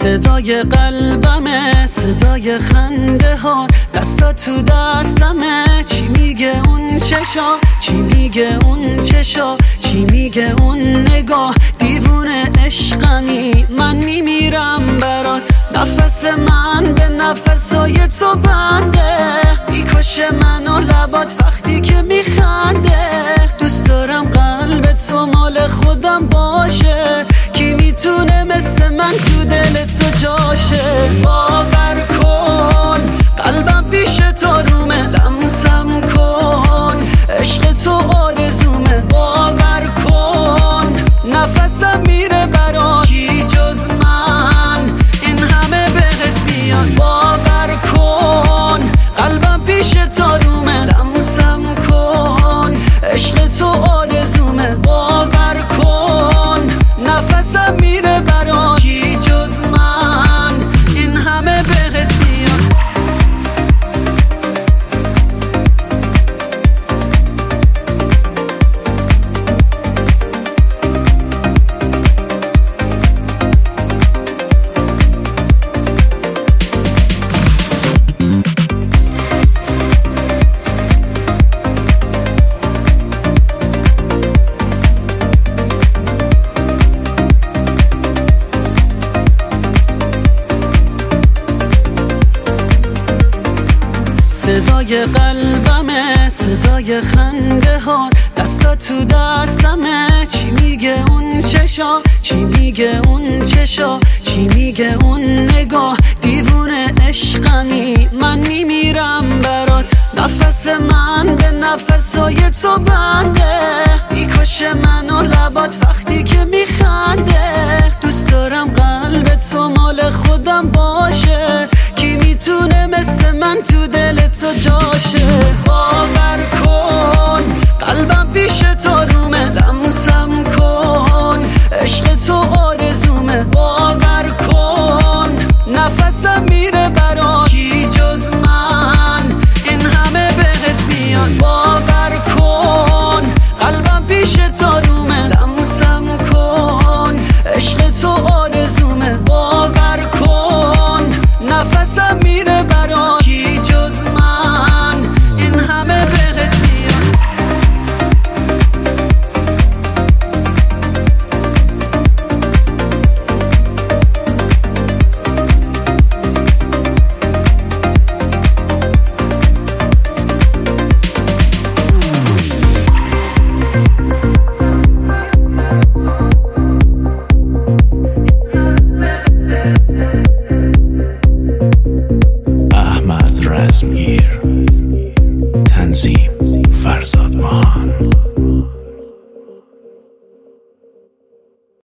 صدای قلبمه، صدای خنده ها، دستا تو دستمه. چی میگه اون چشا، چی میگه اون چشا، چی میگه اون نگاه؟ دیوونه عشقمی، من میمیرم برات. نفس من به نفسای تو بنده، میکشه منو لبات وقتی که میخنده. دوست دارم قلب تو مال خودم باشه، کی میتونه مثل من تو دل تو جاشه؟ باور کن قلبم پیش تو رومه، لمسم کن عشق تو آرزومه. باور کن نفسم میره برات، کی جز من این همه به حس میاد. باور کن قلبم پیش تو رومه، لمسم کن عشق تو آرزومه. باور کن نفسم میره برات، کی جز من این همه به حس میاد. صدای قلبمه، صدای خنده ها، دستا تو دستمه. چی میگه اون چشا، چی میگه اون چشا، چی میگه اون نگاه؟ دیوونه عشقمی، من میمیرم برات. نفس من به نفسای تو بنده، میکشه منو لبات وقتی که میخنده. دوست دارم قلب تو مال خودم باشه، کی میتونه مثل من تو دل تو جاشه؟ باور کن قلبم پیش تو رومه، لمسم کن عشق تو آرزومه. باور کن نفسم میره برات، کی جز من این همه به حس میاد. باور کن قلبم پیش تو رومه، لمسم کن عشق تو آرزومه. باور کن نفسم میره برات، کی جز من این همه به حس میاد. احمد رزمگیر